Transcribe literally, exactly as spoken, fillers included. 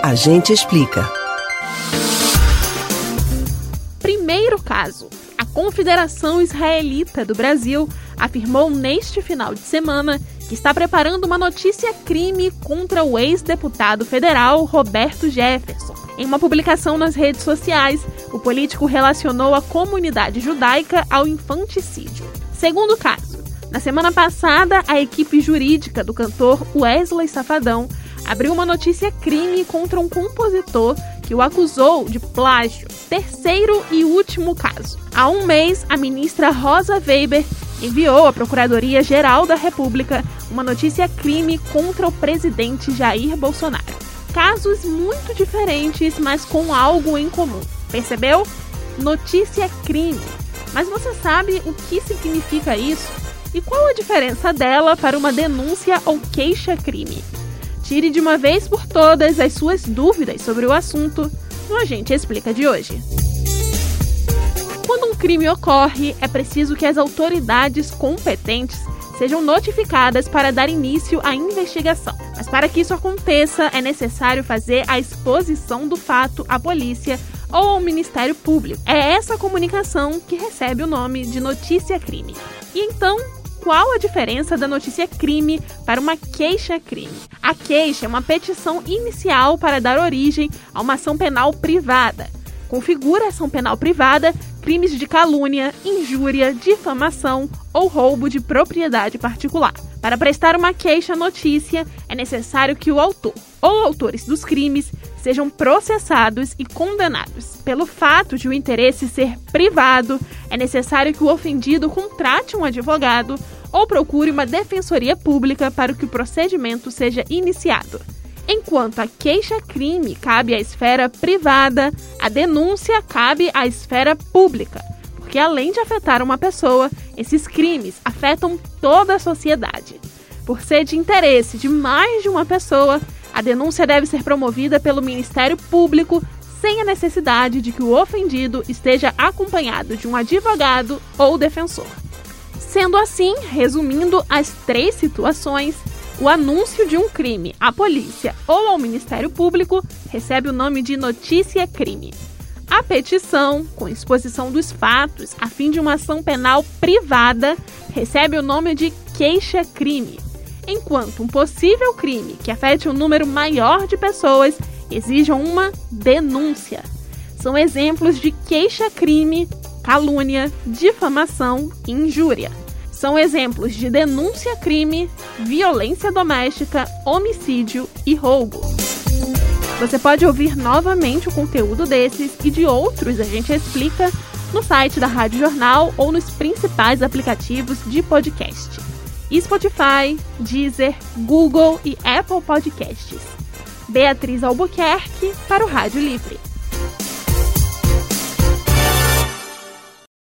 A gente explica. Primeiro caso. A Confederação Israelita do Brasil afirmou neste final de semana que está preparando uma notícia-crime contra o ex-deputado federal Roberto Jefferson. Em uma publicação nas redes sociais, o político relacionou a comunidade judaica ao infanticídio. Segundo caso, na semana passada, a equipe jurídica do cantor Wesley Safadão abriu uma notícia-crime contra um compositor que o acusou de plágio. Terceiro e último caso. Há um mês, a ministra Rosa Weber enviou à Procuradoria-Geral da República uma notícia-crime contra o presidente Jair Bolsonaro. Casos muito diferentes, mas com algo em comum. Percebeu? Notícia-crime. Mas você sabe o que significa isso? E qual a diferença dela para uma denúncia ou queixa-crime? Tire de uma vez por todas as suas dúvidas sobre o assunto no A Gente Explica de hoje. Quando um crime ocorre, é preciso que as autoridades competentes sejam notificadas para dar início à investigação. Mas para que isso aconteça, é necessário fazer a exposição do fato à polícia ou ao Ministério Público. É essa comunicação que recebe o nome de notícia-crime. E então, qual a diferença da notícia-crime para uma queixa-crime? A queixa é uma petição inicial para dar origem a uma ação penal privada. Configura ação penal privada crimes de calúnia, injúria, difamação ou roubo de propriedade particular. Para prestar uma queixa-notícia, é necessário que o autor ou autores dos crimes sejam processados e condenados. Pelo fato de o interesse ser privado, é necessário que o ofendido contrate um advogado ou procure uma defensoria pública para que o procedimento seja iniciado. Enquanto a queixa-crime cabe à esfera privada, a denúncia cabe à esfera pública, porque além de afetar uma pessoa, esses crimes afetam toda a sociedade. Por ser de interesse de mais de uma pessoa, a denúncia deve ser promovida pelo Ministério Público sem a necessidade de que o ofendido esteja acompanhado de um advogado ou defensor. Sendo assim, resumindo as três situações, o anúncio de um crime à polícia ou ao Ministério Público recebe o nome de notícia-crime. A petição, com exposição dos fatos a fim de uma ação penal privada, recebe o nome de queixa-crime, enquanto um possível crime que afete um número maior de pessoas exija uma denúncia. São exemplos de queixa-crime, calúnia, difamação e injúria. São exemplos de denúncia-crime, violência doméstica, homicídio e roubo. Você pode ouvir novamente o conteúdo desses e de outros A Gente Explica no site da Rádio Jornal ou nos principais aplicativos de podcast: Spotify, Deezer, Google e Apple Podcasts. Beatriz Albuquerque para o Rádio Livre.